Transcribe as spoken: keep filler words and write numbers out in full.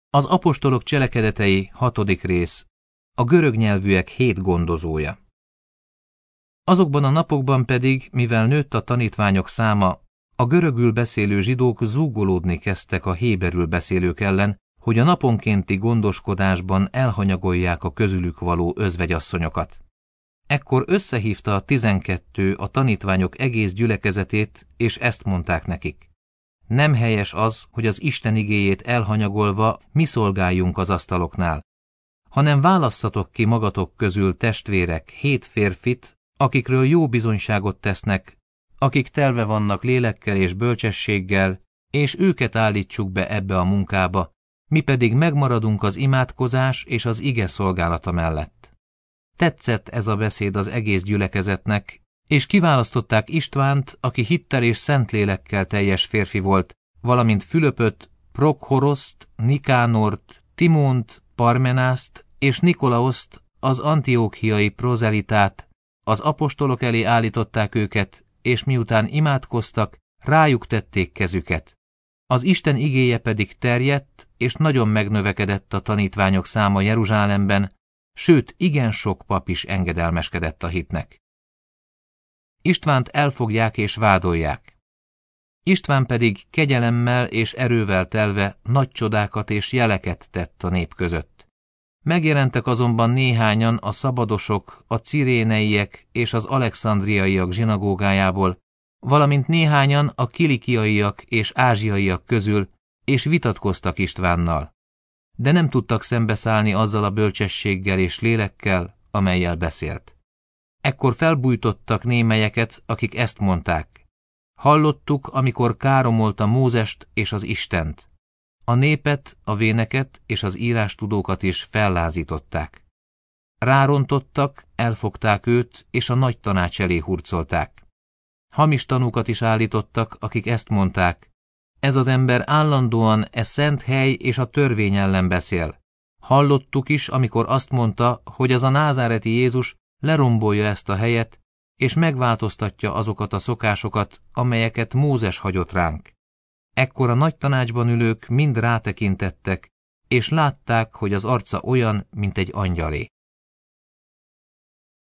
Az apostolok cselekedetei hatodik rész. A görög nyelvűek hét gondozója. Azokban a napokban pedig, mivel nőtt a tanítványok száma, a görögül beszélő zsidók zúgolódni kezdtek a héberül beszélők ellen, hogy a naponkénti gondoskodásban elhanyagolják a közülük való özvegyasszonyokat. Ekkor összehívta a tizenkettő a tanítványok egész gyülekezetét, és ezt mondták nekik: nem helyes az, hogy az Isten igéjét elhanyagolva mi szolgáljunk az asztaloknál, hanem válasszatok ki magatok közül, testvérek, hét férfit, akikről jó bizonyságot tesznek, akik telve vannak lélekkel és bölcsességgel, és őket állítsuk be ebbe a munkába, mi pedig megmaradunk az imádkozás és az ige szolgálata mellett. Tetszett ez a beszéd az egész gyülekezetnek, és kiválasztották Istvánt, aki hittel és szentlélekkel teljes férfi volt, valamint Fülöpöt, Prokhoroszt, Nikánort, Timónt, Parmenászt és Nikolaoszt, az antiókhiai prozelitát. Az apostolok elé állították őket, és miután imádkoztak, rájuk tették kezüket. Az Isten igéje pedig terjedt, és nagyon megnövekedett a tanítványok száma Jeruzsálemben, sőt, igen sok pap is engedelmeskedett a hitnek. Istvánt elfogják és vádolják. István pedig kegyelemmel és erővel telve nagy csodákat és jeleket tett a nép között. Megjelentek azonban néhányan a szabadosok, a ciréneiek és az alexandriaiak zsinagógájából, valamint néhányan a kilikiaiak és ázsiaiak közül, és vitatkoztak Istvánnal. De nem tudtak szembeszállni azzal a bölcsességgel és lélekkel, amellyel beszélt. Ekkor felbújtottak némelyeket, akik ezt mondták: hallottuk, amikor káromolta Mózest és az Istent. A népet, a véneket és az írástudókat is fellázították. Rárontottak, elfogták őt, és a nagy tanács elé hurcolták. Hamis tanúkat is állítottak, akik ezt mondták: ez az ember állandóan e szent hely és a törvény ellen beszél. Hallottuk is, amikor azt mondta, hogy az a názáreti Jézus lerombolja ezt a helyet, és megváltoztatja azokat a szokásokat, amelyeket Mózes hagyott ránk. Ekkor a nagy tanácsban ülők mind rátekintettek, és látták, hogy az arca olyan, mint egy angyalé.